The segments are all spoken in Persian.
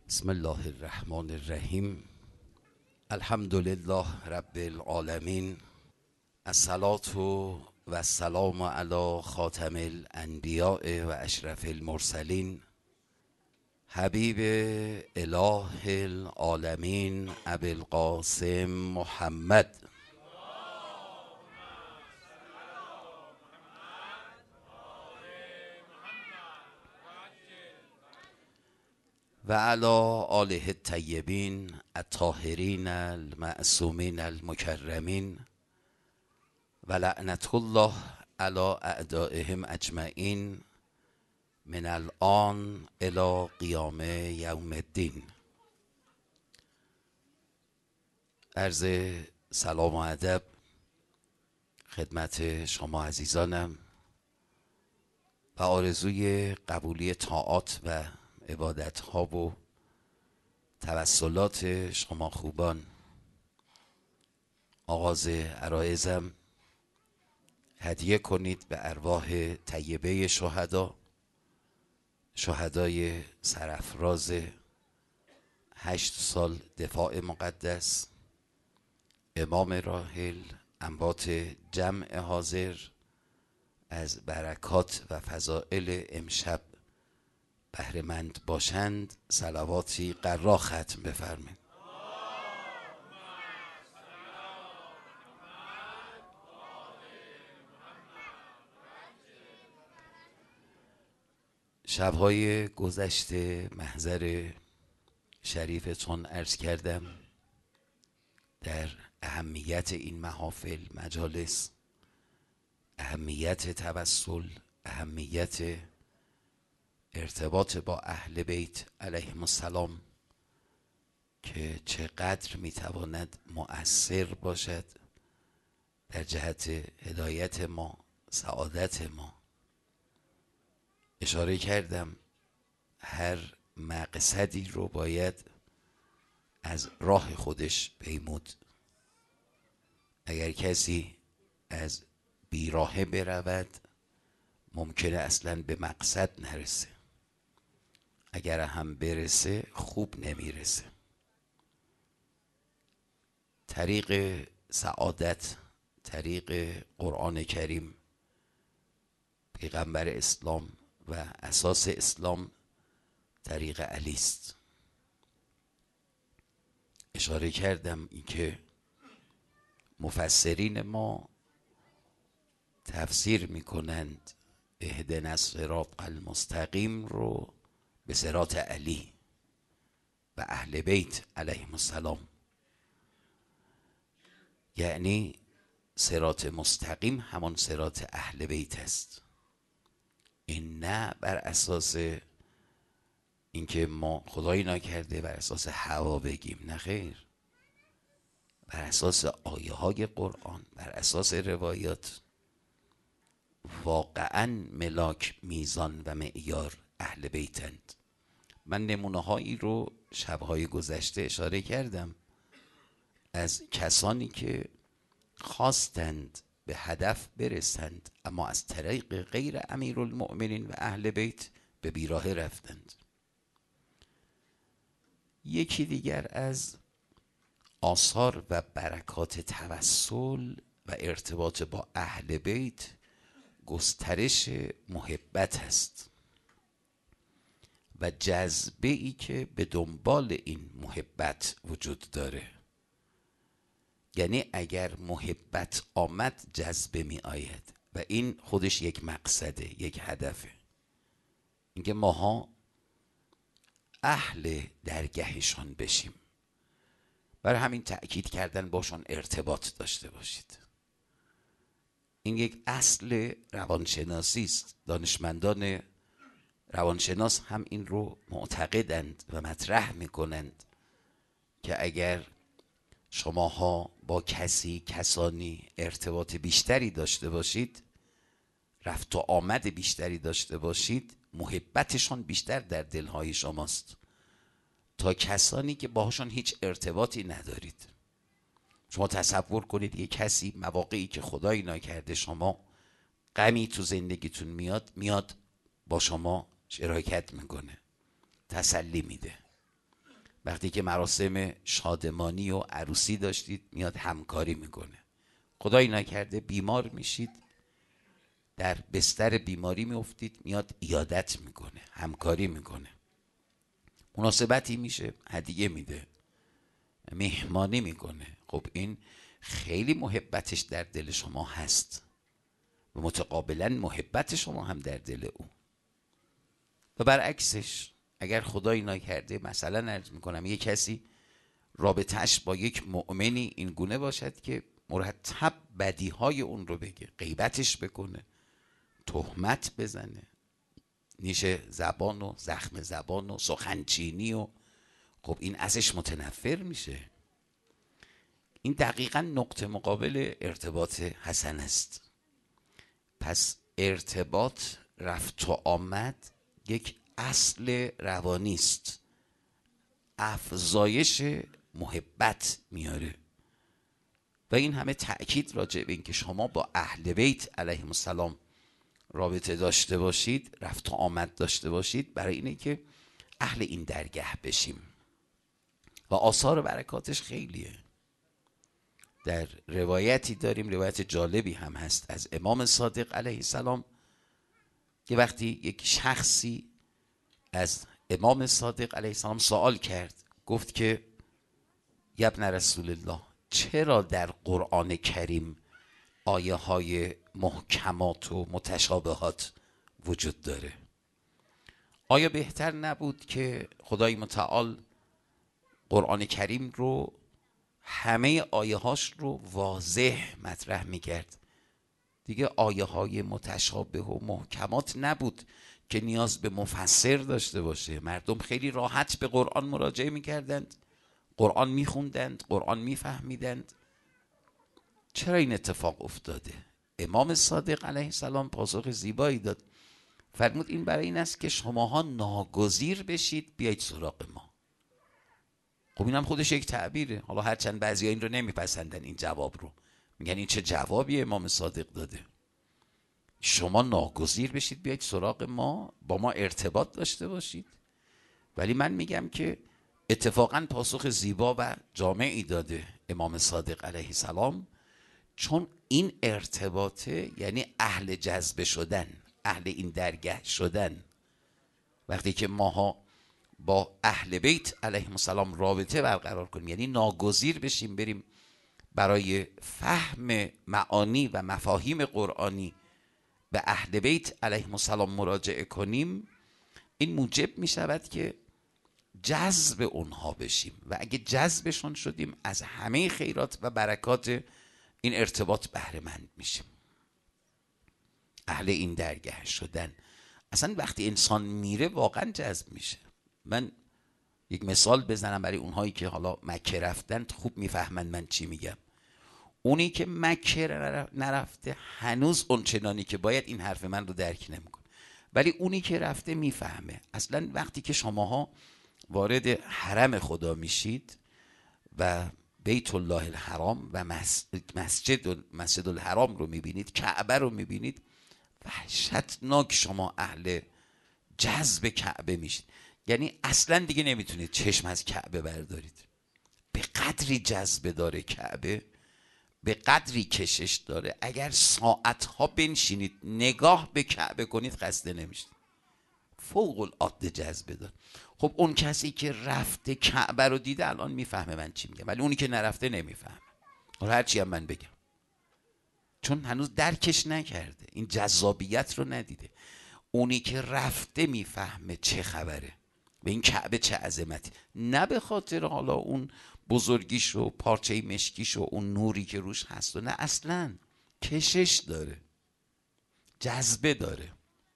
بسم الله الرحمن الرحیم. الحمد لله رب العالمین. الصلاة و السلام علی خاتم الانبیاء و اشرف المرسلین، حبیب اله العالمین ابی القاسم محمد و علی آله الطیبین الطاهرین المعصومین المکرمین و لعنت الله علی اعدائهم اجمعین من الان الی قیام یوم الدین. عرض سلام و ادب خدمت شما عزیزانم و آرزوی قبولی طاعات و عبادت ها و توسلات شما خوبان. آغاز عرایزم هدیه کنید به ارواح طیبه شهدا، شهدای سرافراز 8 سال دفاع مقدس، امام راحل، انبات جمع حاضر، از برکات و فضائل امشب بهره مند باشند. صلواتی قرا ختم بفرمایید. شبهای گذشته محضر شریفتون عرض کردم در اهمیت این محافل، مجالس، اهمیت توسل، اهمیت ارتباط با اهل بیت علیهم السلام که چقدر میتواند مؤثر باشد در جهت هدایت ما، سعادت ما. اشاره کردم هر مقصدی رو باید از راه خودش پیمود. اگر کسی از بیراهه برود ممکنه اصلا به مقصد نرسه، اگر هم برسه خوب نمیرسه. طریق سعادت، طریق قرآن کریم، پیغمبر اسلام و اساس اسلام طریق علی است. اشاره کردم اینکه مفسرین ما تفسیر میکنند اهدنا الصراط المستقیم رو به صراط علی و اهل بیت علیهم السلام، یعنی صراط مستقیم همان صراط اهل بیت است. این نه بر اساس اینکه ما خدایی نکرده بر اساس هوا بگیم، نه خیر، بر اساس آیه های قرآن، بر اساس روایات. واقعا ملاک، میزان و معیار اهل بیتند. من نمونه هایی رو شبهای گذشته اشاره کردم از کسانی که خواستند به هدف برسند اما از طریق غیر امیرالمؤمنین و اهل بیت به بیراه رفتند. یکی دیگر از آثار و برکات توسل و ارتباط با اهل بیت گسترش محبت است و جذبه ای که به دنبال این محبت وجود داره. یعنی اگر محبت آمد جذبه می آید و این خودش یک مقصده، یک هدفه. اینکه ماها اهل درگهشان بشیم، برای همین تأکید کردن باشون ارتباط داشته باشید. این یک اصل روانشناسی است. دانشمندان روانشناس هم این رو معتقدند و مطرح میکنند که اگر شماها با کسانی ارتباط بیشتری داشته باشید، رفت و آمد بیشتری داشته باشید، محبتشان بیشتر در دلهای شماست تا کسانی که باهاشون هیچ ارتباطی ندارید. شما تصور کنید یه کسی مواقعی که خدایی نکرده شما غمی تو زندگیتون میاد با شما شراکت میکنه، تسلی میده. وقتی که مراسم شادمانی و عروسی داشتید میاد همکاری میکنه. خدایی نکرده بیمار میشید، در بستر بیماری میافتید، میاد عیادت میکنه، همکاری میکنه. مناسبتی میشه هدیه میده، مهمانی میکنه. خب این خیلی محبتش در دل شما هست و متقابلا محبت شما هم در دل او. و برعکسش اگر خدایی نکرده مثلا عرض میکنم یک کسی رابطهش با یک مؤمنی این گونه باشد که مرتب بدیهای اون رو بگه، غیبتش بکنه، تهمت بزنه، نیش زبان و زخم زبان و سخنچینی و خب این ازش متنفر میشه. این دقیقا نقطه مقابل ارتباط حسن است. پس ارتباط رفت و آمد یک اصل روانی است، افزایش محبت میاره. و این همه تأکید راجع به این که شما با اهل بیت علیهم السلام رابطه داشته باشید، رفت و آمد داشته باشید، برای اینه که اهل این درگاه بشیم. و آثار برکاتش خیلیه. در روایتی داریم، روایت جالبی هم هست از امام صادق علیه السلام، که وقتی یک شخصی از امام صادق علیه السلام سوال کرد، گفت که ابن رسول الله، چرا در قرآن کریم آیه های محکمات و متشابهات وجود داره؟ آیا بهتر نبود که خدای متعال قرآن کریم رو همه آیه هاش رو واضح مطرح میکرد؟ دیگه آیه های متشابه و محکمات نبود که نیاز به مفسر داشته باشه. مردم خیلی راحت به قرآن مراجعه میکردند، قرآن میخوندند، قرآن میفهمیدند. چرا این اتفاق افتاده؟ امام صادق علیه السلام پاسخ زیبایی داد، فرمود این برای این است که شماها ناگزیر بشید بیایید سراغ ما. خب اینم خودش یک تعبیره. حالا هرچند بعضی ها این رو نمیپسندن، این جواب رو میگن این چه جوابی امام صادق داده، شما ناگزیر بشید بیایید سراغ ما، با ما ارتباط داشته باشید. ولی من میگم که اتفاقا پاسخ زیبا و جامعی داده امام صادق علیه السلام، چون این ارتباطه یعنی اهل جذب شدن، اهل این درگاه شدن. وقتی که ماها با اهل بیت علیهم السلام رابطه برقرار کنیم، یعنی ناگزیر بشیم بریم برای فهم معانی و مفاهیم قرآنی به اهل بیت علیهم السلام مراجعه کنیم، این موجب می شود که جذب اونها بشیم. و اگه جذبشون شدیم از همه خیرات و برکات این ارتباط بهره مند میشیم. اهل این درگاه شدن، اصلا وقتی انسان میره واقعا جذب میشه. من یک مثال بزنم برای اونهایی که حالا مکه رفتن، خوب میفهمن من چی میگم. اونی که مکه نرفته هنوز اونچنانی که باید این حرف من رو درک نمیکنه، ولی اونی که رفته میفهمه. اصلا وقتی که شماها وارد حرم خدا میشید و بیت الله الحرام و مسجد الحرام رو میبینید، کعبه رو میبینید، وحشتناک شما اهل جذب کعبه میشید. یعنی اصلا دیگه نمیتونید چشم از کعبه بردارید. به قدری جذبه داره کعبه، به قدری کشش داره، اگر ساعتها بنشینید نگاه به کعبه کنید خسته نمیشید. فوق العاده جذبه داره. خب اون کسی که رفته کعبه رو دیده الان میفهمه من چی میگم، ولی اونی که نرفته نمیفهمه، هرچی هم من بگم، چون هنوز درکش نکرده، این جذابیت رو ندیده. اونی که رفته میفهمه چه خبره و این کعبه چه عظمتی، نه به خاطر حالا اون بزرگیش و پارچه مشکیش و اون نوری که روش هست و نه، اصلا کشش داره، جذبه داره.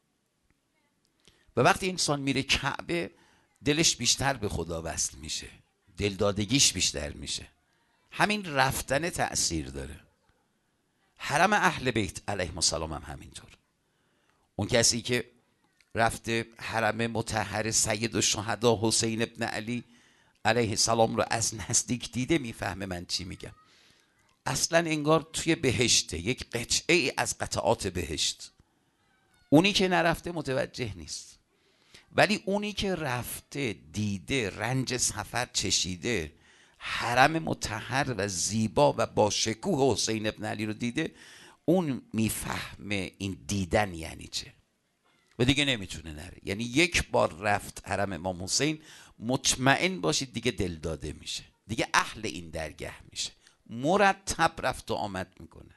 و وقتی انسان میره کعبه دلش بیشتر به خدا وصل میشه، دلدادگیش بیشتر میشه. همین رفتن تأثیر داره. حرم اهل بیت علیهم السلام هم همینطور. اون کسی که رفته حرم مطهر سید الشهدا حسین ابن علی علیه السلام رو از نزدیک دیده میفهمه من چی میگم. اصلا انگار توی بهشته، یک قطعه از قطعات بهشت. اونی که نرفته متوجه نیست. ولی اونی که رفته دیده، رنج سفر چشیده، حرم مطهر و زیبا و با شکوه حسین ابن علی رو دیده، اون میفهمه این دیدن یعنی چه و دیگه نمیتونه نره. یعنی یک بار رفت حرم امام حسین، مطمئن باشید دیگه دل داده میشه، دیگه اهل این درگاه میشه، مرتب رفت و آمد میکنه.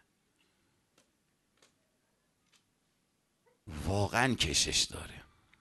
واقعا کشش داره.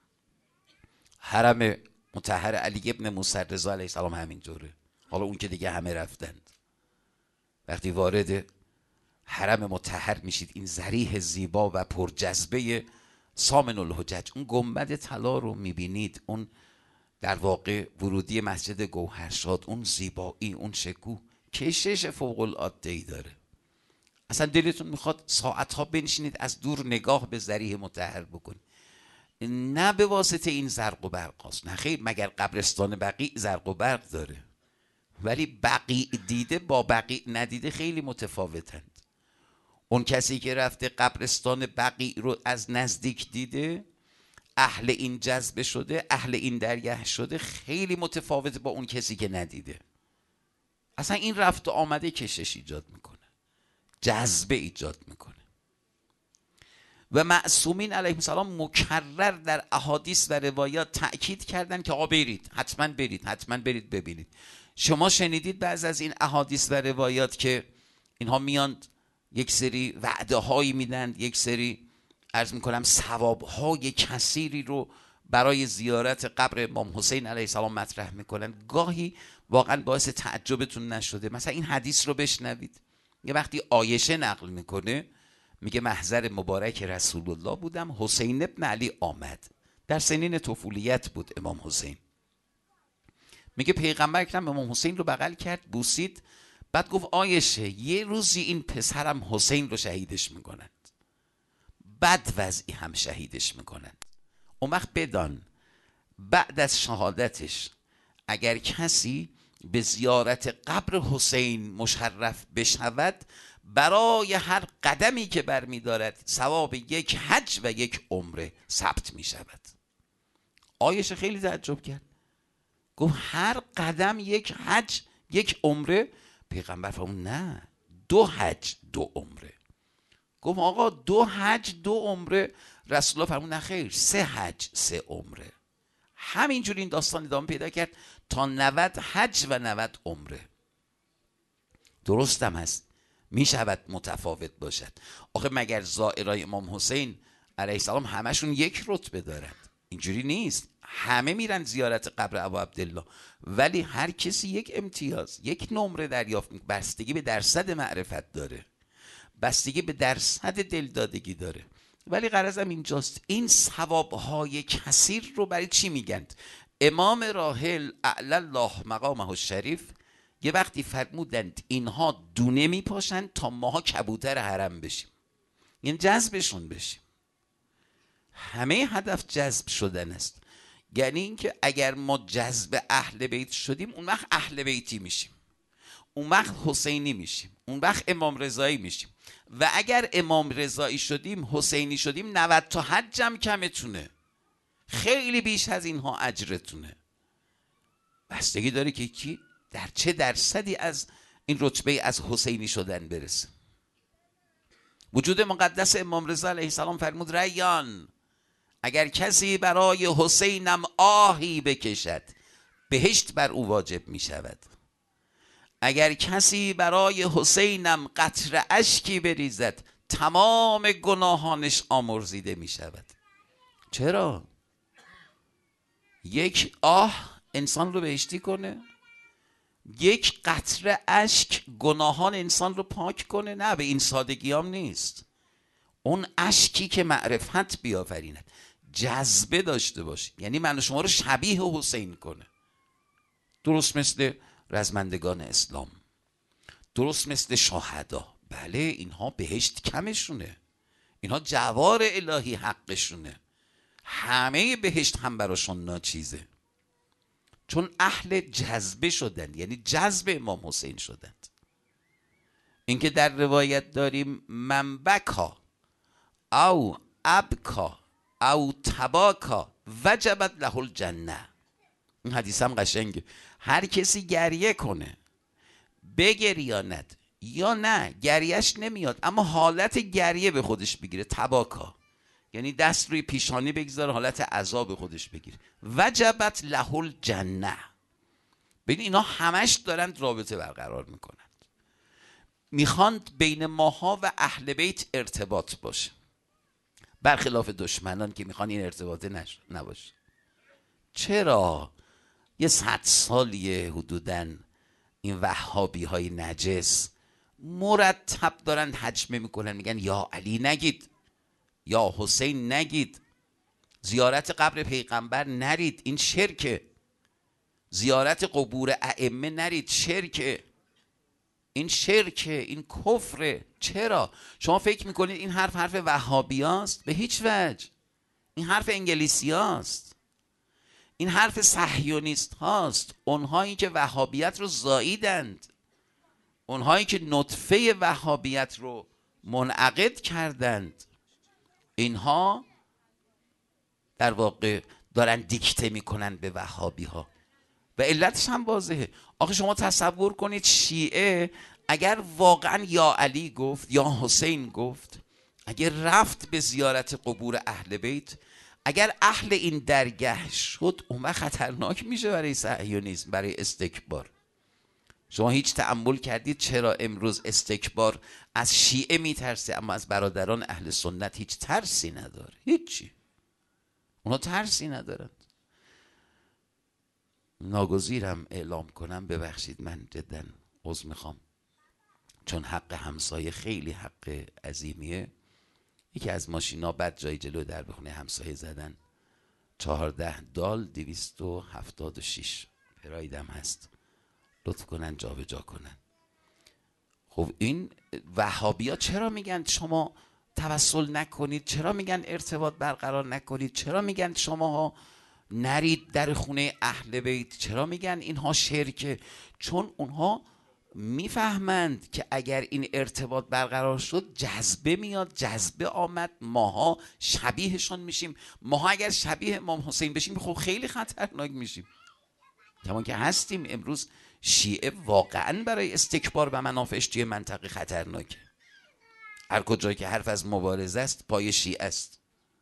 حرم مطهر علی ابن موسی رضا علیه السلام همینطوره. حالا اون که دیگه همه رفتند. وقتی وارد حرم مطهر میشید، این ذریح زیبا و پرجذبه سامن الحجج، اون گنبد طلا رو میبینید، اون در واقع ورودی مسجد گوهرشاد، اون زیبایی، اون شکوه، کشش فوق العاده‌ای داره. اصلا دلتون میخواد ساعتها بنشینید از دور نگاه به ذریح مطهر بکنید. نه به واسطه این زرق و برق هاست، نه خیر، مگر قبرستان بقیع زرق و برق داره؟ ولی بقیع دیده با بقیع ندیده خیلی متفاوتند. اون کسی که رفته قبرستان بقیع رو از نزدیک دیده، اهل این جذبه شده، اهل این درگاه شده، خیلی متفاوت با اون کسی که ندیده. اصلا این رفت و آمده کشش ایجاد میکنه، جذبه ایجاد میکنه. و معصومین علیهم السلام مکرر در احادیث و روایات تأکید کردن که آقا برید، حتما برید، حتما برید ببینید. شما شنیدید بعض از این احادیث و روایات که اینها میان یک سری وعده هایی میدن، یک سری عرض میکنم ثواب های کثیری رو برای زیارت قبر امام حسین علیه السلام مطرح میکنن. گاهی واقعا باعث تعجبتون نشده؟ مثلا این حدیث رو بشنوید. یه وقتی عایشه نقل میکنه، میگه محضر مبارک رسول الله بودم، حسین ابن علی آمد. در سنین طفولیت بود امام حسین. میگه پیغمبر اکرم امام حسین رو بغل کرد، بوسید، بعد گفت عایشه یه روزی این پسرم حسین رو شهیدش میکنند، بد وضعی هم شهیدش میکنند. اون وقت بدان بعد از شهادتش اگر کسی به زیارت قبر حسین مشرف بشود، برای هر قدمی که برمی‌دارد ثواب یک حج و یک عمره ثبت می شود. عایشه خیلی تعجب کرد، گفت هر قدم یک حج یک عمره؟ پیغمبر فرمود نه، 2 حج 2 عمره. گفت آقا 2 حج 2 عمره؟ رسول الله فرمود نه خیر، 3 حج 3 عمره. همینجور این داستان ادامه پیدا کرد تا 90 حج و 90 عمره. درستم هست، می شود متفاوت باشد. آخه مگر زائرای امام حسین علیه السلام همشون یک رتبه دارند؟ اینجوری نیست، همه میرن زیارت قبر ابو عبدالله، ولی هر کسی یک امتیاز، یک نمره دریافت. بستگی به درصد معرفت داره، بستگی به درصد دلدادگی داره. ولی غرضم اینجاست، این ثوابهای کثیر رو برای چی میگن؟ امام راحل اعلی الله مقامه الشریف یه وقتی فرمودند اینها دونه میپاشند تا ماها کبوتر حرم بشیم، یعنی جذبشون بشیم. همه هدف جذب شدن است. یعنی اینکه اگر ما جذب اهل بیت شدیم، اون وقت اهل بیتی میشیم، اون وقت حسینی میشیم، اون وقت امام رضایی میشیم. و اگر امام رضایی شدیم، حسینی شدیم، 90 تا حجم کمتونه، خیلی بیش از اینها اجرتونه. بستگی داره که کی در چه درصدی از این رتبه از حسینی شدن برسه. وجود مقدس امام رضا علیه السلام فرمود ریان، اگر کسی برای حسینم آهی بکشد، بهشت بر او واجب می شود. اگر کسی برای حسینم قطره اشکی بریزد، تمام گناهانش آمرزیده می شود. چرا؟ یک آه انسان رو بهشتی کنه؟ یک قطره اشک گناهان انسان رو پاک کنه؟ نه، به این سادگی هم نیست. اون اشکی که معرفت بیافریند، جذبه داشته باشه، یعنی من و شما رو شبیه حسین کنه. درست مثل رزمندگان اسلام، درست مثل شهدا. بله اینها بهشت کمشونه، اینها جوار الهی حقشونه، همه بهشت هم براشون ناچیزه، چون اهل جذبه شدن، یعنی جذب امام حسین شدند. اینکه در روایت داریم من بکا او ابکا او تباکا وجبت له الجنه. این حدیث هم قشنگه. هر کسی گریه کنه، بگریاند یا نه گریهش نمیاد اما حالت گریه به خودش بگیره، تباکا، یعنی دست روی پیشانی بگذاره حالت عذاب خودش بگیره، وجبت له الجنه. ببین اینا همش دارند رابطه برقرار میکنند، میخواند بین ماها و اهل بیت ارتباط باشه، برخلاف دشمنان که میخوان این ارتباطه نباشه. چرا؟ یه 100 سالیه حدوداً این وهابی های نجس مرتب دارن هجمه میکنن، میگن یا علی نگید، یا حسین نگید، زیارت قبر پیغمبر نرید، این شرکه، زیارت قبور ائمه نرید، شرکه، این شرکه، این کفره. چرا؟ شما فکر میکنید این حرف وهابی هاست؟ به هیچ وجه. این حرف انگلیسی هاست، این حرف صهیونیست هاست، اونهایی که وهابیت رو زاییدند، اونهایی که نطفه وهابیت رو منعقد کردند، اینها در واقع دارن دیکته میکنن به وهابی ها و علتش هم واضحه. آخه شما تصور کنید شیعه اگر واقعا یا علی گفت یا حسین گفت، اگر رفت به زیارت قبور اهل بیت، اگر اهل این درگاه شد، اون وقت خطرناک میشه برای صهیونیسم، برای استکبار. شما هیچ تأمل کردید چرا امروز استکبار از شیعه میترسه اما از برادران اهل سنت هیچ ترسی نداره؟ هیچی، اونا ترسی ندارند. ناگزیرم اعلام کنم، ببخشید من جدا عذر میخوام، چون حق همسایه خیلی حق عظیمیه. یکی از ماشینا بعد جای جلو در بخونه همسایه زدن، 14 دال 276 پرایدم هست، لطف کنن جا به جا کنن. خب این وهابیا چرا میگن شما توسل نکنید؟ چرا میگن ارتباط برقرار نکنید؟ چرا میگن شما نرید در خونه اهل بیت؟ چرا میگن اینها شرکه؟ چون اونها میفهمند که اگر این ارتباط برقرار شد جذبه میاد، جذبه آمد، ماها شبیهشان میشیم. ماها اگر شبیه امام حسین بشیم خب خیلی خطرناک میشیم، کمان که هستیم. امروز شیعه واقعا برای استکبار و منافعش توی منطقه خطرناکه. هر کجایی که حرف از مبارزه است پای شیعه است،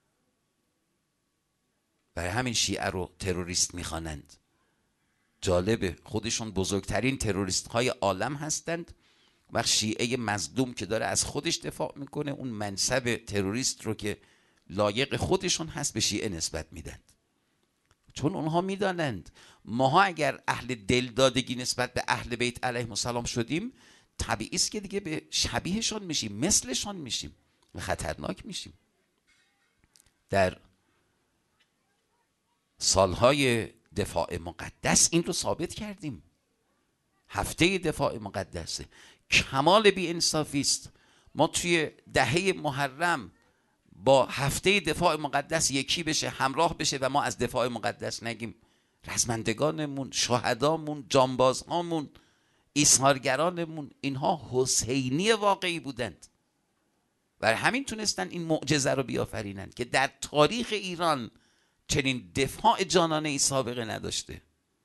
برای همین شیعه رو تروریست میخوانند. جالبه، خودشون بزرگترین تروریست های عالم هستند، وقت شیعه مظلوم که داره از خودش دفاع میکنه اون منصب تروریست رو که لایق خودشون هست به شیعه نسبت میدن، چون اونها میدانند ماها اگر اهل دلدادگی نسبت به اهل بیت علیهم السلام شدیم، طبیعی است که دیگه به شبیهشان میشیم، مثلشان میشیم و خطرناک میشیم. در سالهای دفاع مقدس این رو ثابت کردیم. هفته دفاع مقدسه، کمال بی انصافی است ما توی دهه محرم با هفته دفاع مقدس یکی بشه، همراه بشه و ما از دفاع مقدس نگیم. رزمندگانمون، شهدامون، جانبازهامون، ایثارگرانمون، اینها حسینی واقعی بودند، برای همین تونستن این معجزه رو بیافرینند که در تاریخ ایران چنین دفاع جانانه‌ای سابقه نداشته.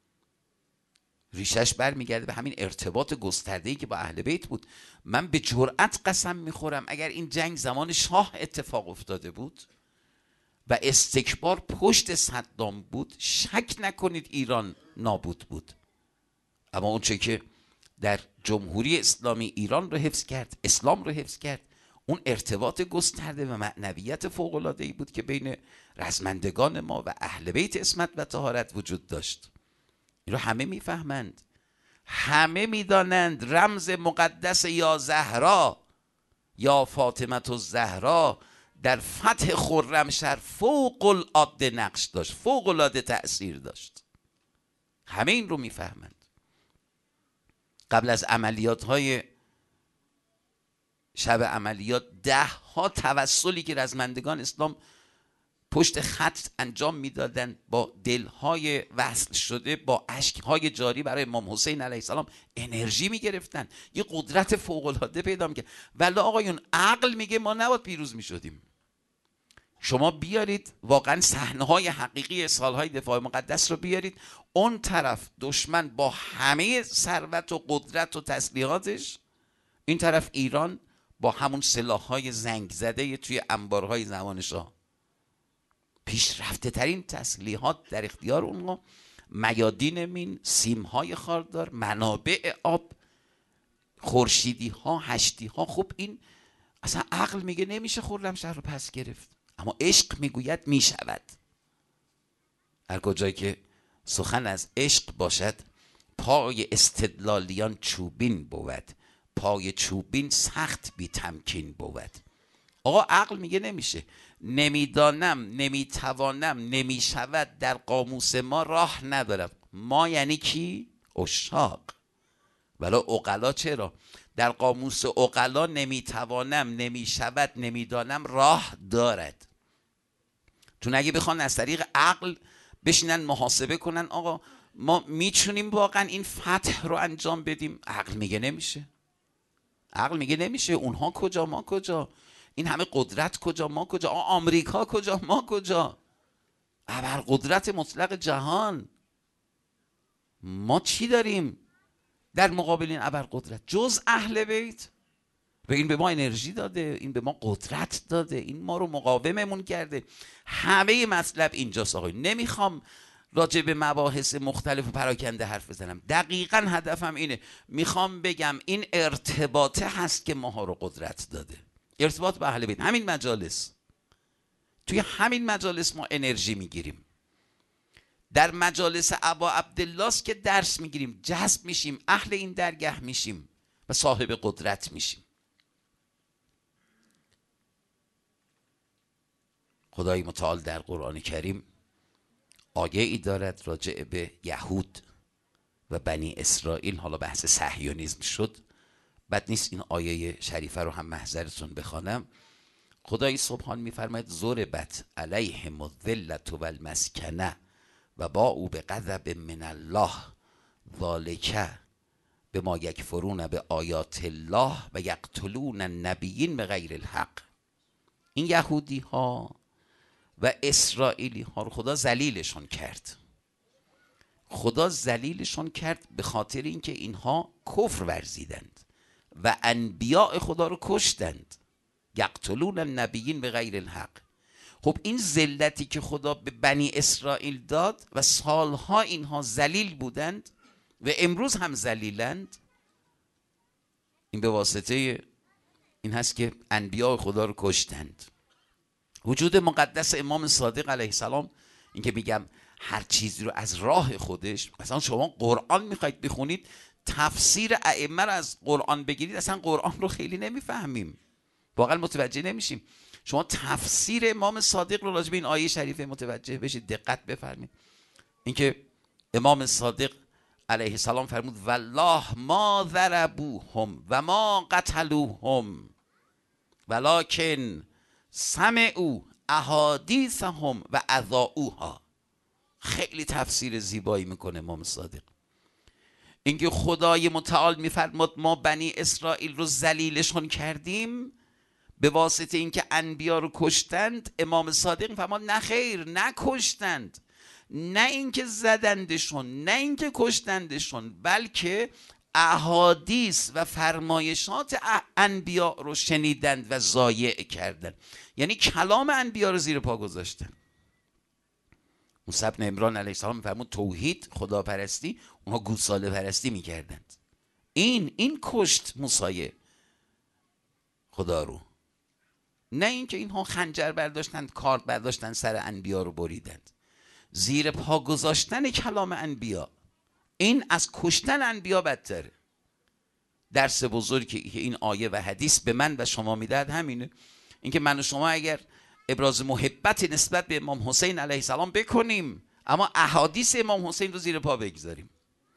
ریشش برمیگرده به همین ارتباط گسترده‌ای که با اهل بیت بود. من به جرأت قسم میخورم اگر این جنگ زمان شاه اتفاق افتاده بود و استکبار پشت صدام بود، شک نکنید ایران نابود بود. اما اون چه که در جمهوری اسلامی ایران رو حفظ کرد، اسلام رو حفظ کرد، اون ارتباط گسترده و معنویت فوق‌العاده‌ای بود که بین رزمندگان ما و اهل بیت عصمت و طهارت وجود داشت. این رو همه میفهمند، همه میدانند رمز مقدس یا زهرا یا فاطمه الزهرا در فتح خرمشهر فوق العاده نقش داشت، فوق العاده تأثیر داشت. همه این رو میفهمند. قبل از عملیات‌های شب عملیات 10 توسلی که رزمندگان اسلام پشت خط انجام میدادن با دلهای وصل شده، با اشکهای جاری برای امام حسین علیه السلام انرژی میگرفتن، یه قدرت فوق العاده پیدا میکرد. ولی آقایون عقل میگه ما نباید پیروز میشدیم. شما بیارید واقعا صحنه‌های حقیقی سالهای دفاع مقدس رو بیارید، اون طرف دشمن با همه ثروت و قدرت و تسلیحاتش، این طرف ایران با همون سلاح‌های زنگ زده توی انبارهای زمان شاه. پیشرفته ترین تسلیحات در اختیار اونها، میادین مین، سیم‌های خاردار، منابع آب، خورشیدی ها، هشتی ها. خب این اصلا عقل میگه نمیشه خرمشهر رو پس گرفت، اما عشق میگوید میشود. هر کجایی که سخن از عشق باشد، پای استدلالیان چوبین بود، پای چوبین سخت بی تمکین بود. آقا عقل میگه نمیشه، نمیدانم، نمیتوانم، نمیشود، در قاموس ما راه ندارد. ما یعنی کی؟ عشاق. ولی عقلا چرا؟ در قاموس عقلا نمیتوانم، نمیشود، نمیدانم راه دارد. چون اگه بخوان از طریق عقل بشینن محاسبه کنن آقا ما میتونیم واقعا این فتح رو انجام بدیم، عقل میگه نمیشه. عقل میگه نمیشه. اونها کجا ما کجا؟ این همه قدرت کجا ما کجا؟ آمریکا کجا ما کجا؟ ابرقدرت مطلق جهان، ما چی داریم در مقابل این ابرقدرت جز اهل بیت؟ و این به ما انرژی داده، این به ما قدرت داده، این ما رو مقاوممون کرده. همه مطلب اینجاست آقای. نمیخوام راجع به مباحث مختلف و پراکنده حرف بزنم، دقیقاً هدفم اینه، میخوام بگم این ارتباطه هست که ماها رو قدرت داده، ارتباط به اهل بیت. همین مجالس، توی همین مجالس ما انرژی میگیریم. در مجالس ابا عبدالله است که درس میگیریم، جذب میشیم، اهل این درگاه میشیم و صاحب قدرت میشیم. خدای متعال در قرآن کریم آیه ای دارد راجع به یهود و بنی اسرائیل. حالا بحث صهیونیسم شد، بد نیست این آیه شریفه رو هم محضرتون بخوانم. خدای سبحان میفرماید ضربت علیهم الذلة والمسکنه و باءوا بغضب من الله ذلک بما یکفرون به آیات الله و یقتلون النبیین بغیر الحق. این یهودی ها و اسرائیلی ها رو خدا ذلیلشون کرد. خدا ذلیلشون کرد به خاطر اینکه اینها کفر ورزیدند و انبیاء خدا رو کشتند. یقتلون النبیین بغیر الحق. خب این ذلتی که خدا به بنی اسرائیل داد و سالها اینها ذلیل بودند و امروز هم ذلیلند، این به واسطه این هست که انبیاء خدا رو کشتند. وجود مقدس امام صادق علیه السلام، این که میگم هر چیزی رو از راه خودش، مثلا شما قرآن میخواید بخونید، تفسیر ائمه رو از قرآن بگیرید، اصلا قرآن رو خیلی نمیفهمیم، واقعا متوجه نمیشیم. شما تفسیر امام صادق رو راجع به این آیه شریفه متوجه بشید، دقت بفرمایید. اینکه امام صادق علیه السلام فرمود والله ما ضربوهم و ما قتلوهم ولکن سمعوا احادیثهم و اذاعوها. خیلی تفسیر زیبایی میکنه امام صادق. اینکه خدای متعال میفرماد ما بنی اسرائیل رو ذلیلشون کردیم به واسطه اینکه انبیا رو کشتند. امام صادق میفرماد نه خیر، نکشتند، نه اینکه زدندشون، نه اینکه کشتندشون، بلکه احادیث و فرمایشات انبیا رو شنیدند و ضایع کردند. یعنی کلام انبیا رو زیر پا گذاشتن. موسی بن عمران علیه السلام میفرمود توحید، خداپرستی، اونها گوساله پرستی میکردند. این کشت موسی خدا رو، نه اینکه اینها خنجر برداشتند، کارد برداشتند، سر انبیا رو بریدند. زیر پا گذاشتن کلام انبیا، این از کشتن انبیا بدتره. درس بزرگی که این آیه و حدیث به من و شما میدهد همینه، اینکه من و شما اگر ابراز محبت نسبت به امام حسین علیه السلام بکنیم، اما احادیث امام حسین رو زیر پا بگذاریم،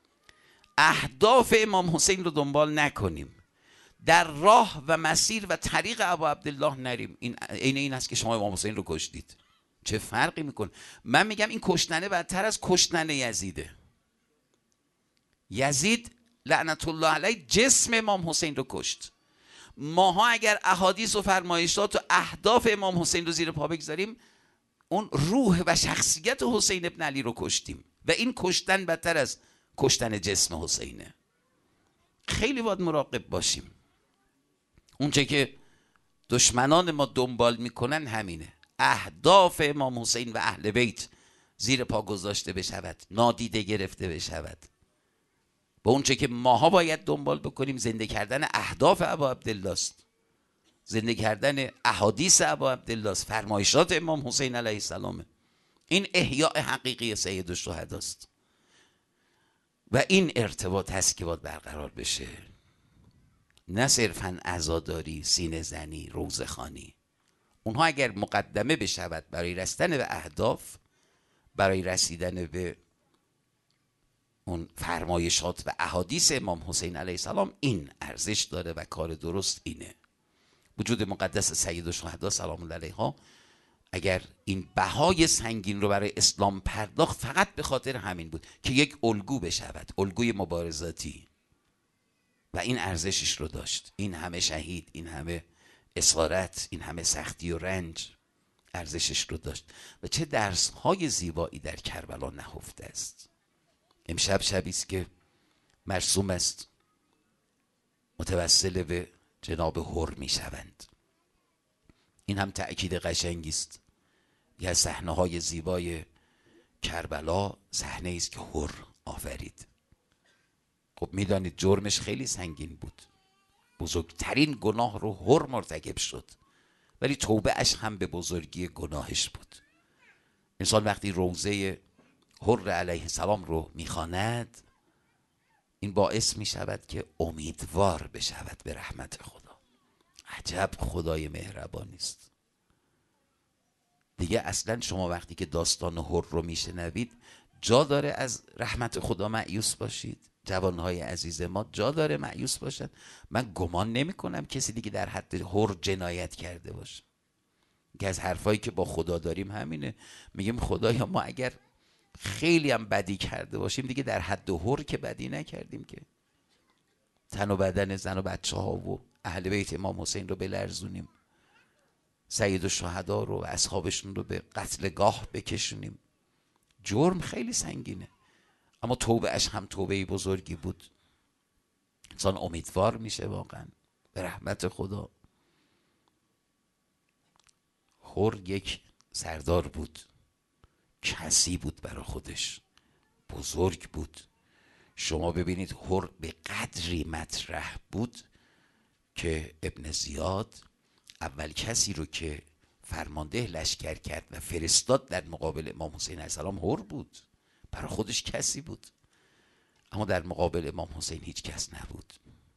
اهداف امام حسین رو دنبال نکنیم، در راه و مسیر و طریق ابا عبدالله نریم، این است که شما امام حسین رو کشتید. چه فرقی میکنه؟ من میگم این کشتنه بدتر از کشتن یزیده. یزید لعنت الله علیه جسم امام حسین رو کشت. ماها اگر احادیث و فرمایشات و اهداف امام حسین رو زیر پا بگذاریم، اون روح و شخصیت حسین ابن علی رو کشتیم و این کشتن بدتر از کشتن جسم حسینه. خیلی باید مراقب باشیم. اونچه که دشمنان ما دنبال میکنن همینه، اهداف امام حسین و اهل بیت زیر پا گذاشته بشود، نادیده گرفته بشود. با اونچه که ماها باید دنبال بکنیم زنده کردن اهداف ابا عبدالله است، زنده کردن احادیث ابا عبدالله است، فرمایشات امام حسین علیه السلام. این احیاء حقیقی سید الشهدا است و این ارتباط هست که باید برقرار بشه، نه صرفاً عزاداری، سینه زنی، روزه خوانی. اونها اگر مقدمه بشود برای رسیدن به اهداف، برای رسیدن به اون فرمایشات و احادیث امام حسین علیه السلام، این ارزش داره و کار درست اینه. وجود مقدس سید الشهدا سلام الله علیها اگر این بهای سنگین رو برای اسلام پرداخت، فقط به خاطر همین بود که یک الگو بشود، الگوی مبارزاتی، و این ارزشش رو داشت. این همه شهید، این همه اسارت، این همه سختی و رنج ارزشش رو داشت. و چه درس های زیبایی در کربلا نهفته است. امشب شبی است که مرسوم است متوسل به جناب هر می شوند. این هم تأکید قشنگی است. یه از صحنه های زیبای کربلا صحنه است که هر آفرید. خب میدانید جرمش خیلی سنگین بود، بزرگترین گناه رو هر مرتکب شد، ولی توبه اش هم به بزرگی گناهش بود. انسان وقتی روزه هر علیه السلام رو میخواند، این باعث میشود که امیدوار بشود به رحمت خدا. عجب خدای مهربانی است. دیگه اصلا شما وقتی که داستان هر رو میشنوید، جا داره از رحمت خدا مایوس باشید؟ جوانهای عزیز ما جا داره مایوس باشن؟ من گمان نمی کنم کسی دیگه در حد هر جنایت کرده باشه. که از حرفایی که با خدا داریم همینه، میگیم خدایا ما اگر خیلی هم بدی کرده باشیم، دیگه در حد هر که بدی نکردیم که تن و بدن زن و بچه ها و اهل بیت امام حسین رو بلرزونیم، سید الشهدا رو و اصحابشون رو به قتلگاه بکشونیم. جرم خیلی سنگینه، اما توبه اش هم توبه بزرگی بود. انسان امیدوار میشه واقعا به رحمت خدا. هر یک سردار بود، کسی بود برای خودش، بزرگ بود. شما ببینید هر به قدری مطرح بود که ابن زیاد اول کسی رو که فرمانده لشکر کرد و فرستاد در مقابل امام حسین علیه السلام هر بود. برای خودش کسی بود، اما در مقابل امام حسین هیچ کس نبود.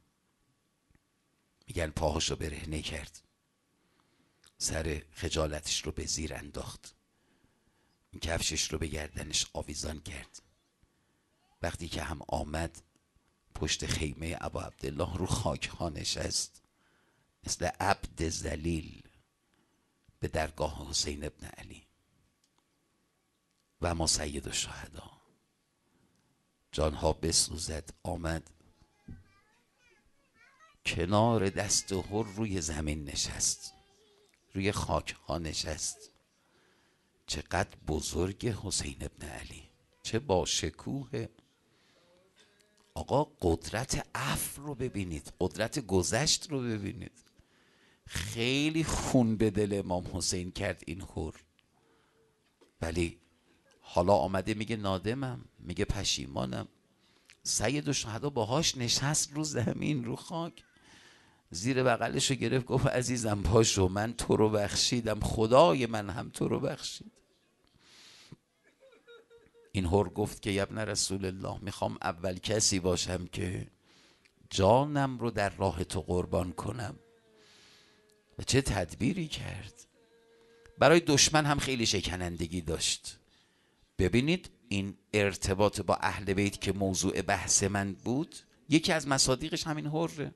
میگن پاهاشو برهنه کرد، سر خجالتش رو به زیر انداخت، کفشش رو به گردنش آویزان کرد. وقتی که هم آمد پشت خیمه ابا عبدالله رو خاک ها نشست، مثل عبد ذلیل به درگاه حسین ابن علی. و ما سید الشهدا جانها بسوزد آمد کنار دست هر روی زمین نشست، روی خاک ها نشست. چقدر بزرگ حسین ابن علی، چه با شکوه. آقا قدرت عفو رو ببینید، قدرت گذشت رو ببینید. خیلی خون به دل امام حسین کرد این هر، ولی حالا آمده میگه نادمم، میگه پشیمانم. سید الشهدا باهاش نشست رو زمین، رو خاک، زیر بغلش رو گرفت، گفت عزیزم پاشو، من تو رو بخشیدم، خدای من هم تو رو بخشید. این هر گفت که ابن رسول الله، میخوام اول کسی باشم که جانم رو در راه تو قربان کنم. و چه تدبیری کرد. برای دشمن هم خیلی شکنندگی داشت. ببینید این ارتباط با اهل بیت که موضوع بحث من بود، یکی از مصادیقش همین هره.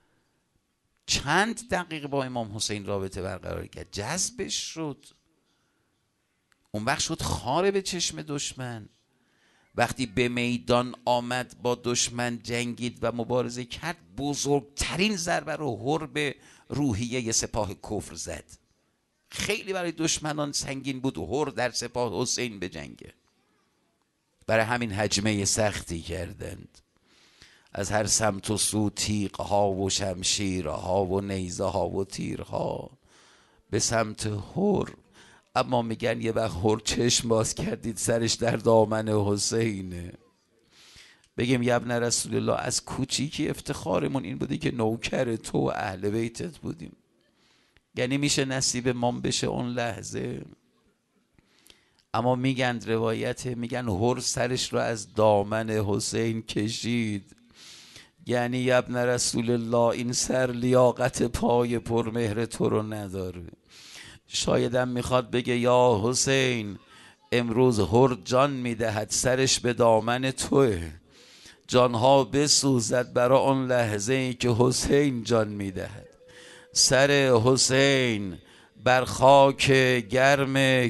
چند دقیقه با امام حسین رابطه برقرار کرد، جذبش شد، اون وقت شد خاره به چشم دشمن. وقتی به میدان آمد با دشمن جنگید و مبارزه کرد، بزرگترین ضربه رو هر به روحیه سپاه کفر زد. خیلی برای دشمنان سنگین بود هر در سپاه حسین بجنگه. برای همین هجمه سختی کردند. از هر سمت و سو تیغ‌ها و شمشیرها و نیزه‌ها و تیرها به سمت هر. اما میگن یه وقت هر چشم باز کردید سرش در دامن حسینه. بگیم یا ابن رسول الله، از کوچیکی افتخارمون این بودی که نوکر تو و اهل بیتت بودیم. یعنی میشه نصیب ما بشه اون لحظه. اما میگن روایت، میگن هر سرش رو از دامن حسین کشید. یعنی یا ابن رسول الله، این سر لیاقت پای پرمهر تو رو نداره. شایدم میخواد بگه یا حسین، امروز هر جان میدهد، سرش به دامن توه. جانها بسوزد برای اون لحظه ای که حسین جان میدهد. سر حسین بر خاک گرم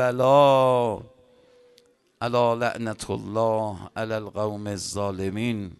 کربلا، الا لعنت الله علی القوم الظالمین.